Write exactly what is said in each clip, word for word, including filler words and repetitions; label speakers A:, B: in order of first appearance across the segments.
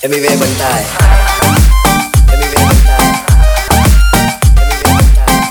A: एमीवे बनता है, एमीवे बनता है, एमीवे बनता है।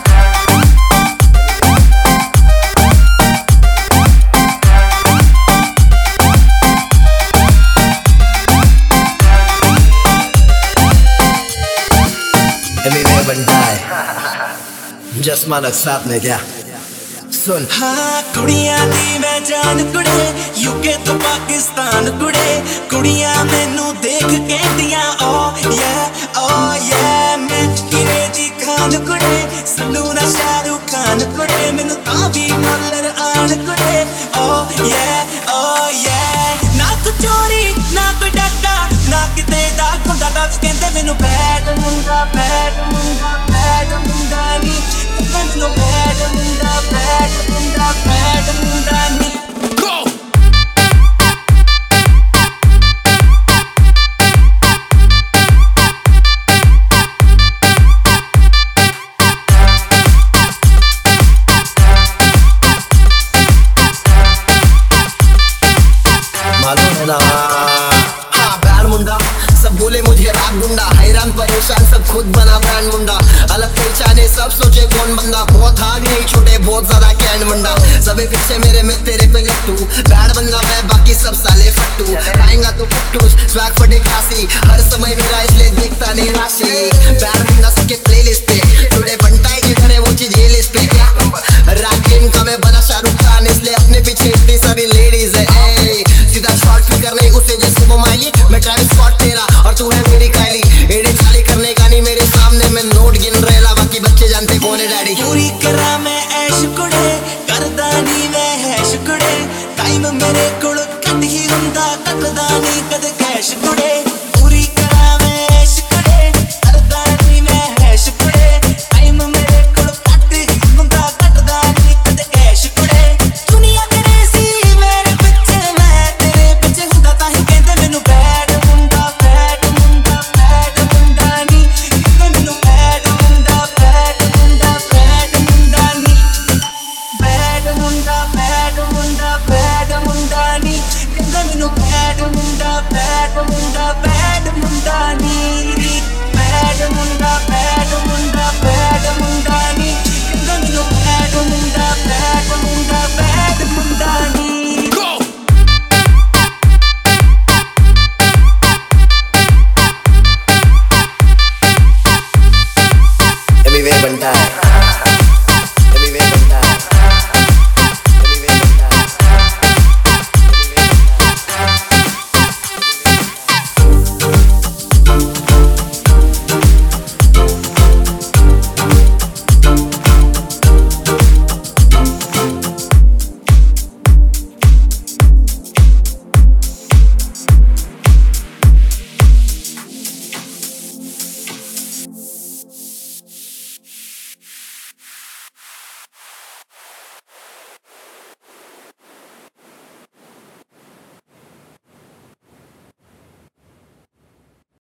A: एमीवे बनता है जसमान साथ में क्या सुन।
B: हाँ कुड़ियां दी मैं जान कुड़े यूके तो पाकिस्तान कुड़े कुड़ियां मैनू देख के दियां ओ ये ओ ये मैं अंग्रेजी खान कुड़े सनू ना शाहरुख खान कुड़े मैनू तां भी मलर आन कुड़े ओ ये ओ ये ना तू चोरी ना कोई डाटा ना किते दा कुंडा दस कहंदे मैनू बैड मुंडा बैड मुंडा बैड मुंडा नी मैनू बैड मुंडा बैड मुंडा बैड मुंडा नी गो
A: मालूम है ना।
C: हाँ बैड मुंडा सब बोले मुझे राग गुंडा हैरान परेशान सब खुद बना ब्रांड मुंडा अलग पहचाने सब सोचे कौन बंदा बहुत आग नहीं छोटे बहुत ज्यादा कैंड मुंडा सभी पीछे मेरे में तेरे पे लट्टू बैड बंदा मैं बाकी सब साले फट्टू खाएंगा तो फट्टूस स्वैग फटे खासी हर समय मेरा इसलिए देखता नहीं राशि बैड बंदा सबके प्लेलिस्ट पे टुडे बनता है जिधर है वो चीज ये लिस्ट पे क्या राग गेम का मैं बना शाहरुख खान इसलिए अपने पीछे इतनी सारी लेडीज है ए, सीधा शॉर्ट फिगर नहीं उसे जैसे वो माइली मैं ट्रैविस स्कॉट तेरा और तू है मेरी कायली एडे चाली करने का नहीं मेरे सामने मैं नोट गिन रहेला बाकी बच्चे जानते कौन है डैडी
B: पूरी करा मैं ऐश कुड़े करदा नी मैं हैश कुड़े टाइम मेरे कोल कट ही हुंदा कटदा नी कद कैश कुड़े पूरी करा मैं ऐश कुड़े करदा नी मैं हैश कुड़े टाइम मेरे कोल कट ही हुंदा कटदा नी कद कैश कुड़े दुनिया तेरे सी मेरे पीछे मैं तेरे पीछे हुंदा ताही कहंदे मैनू बैड मुंडा बैड मुंडा बैड मुंडा नी मैनू बैड मुंडा बैड मुंडा बैड मुंडा नी बैड मुंडा बैड मुंडा बैड मुंडा नी कहंदे मैनू बैड मुंडा बैड मुंडा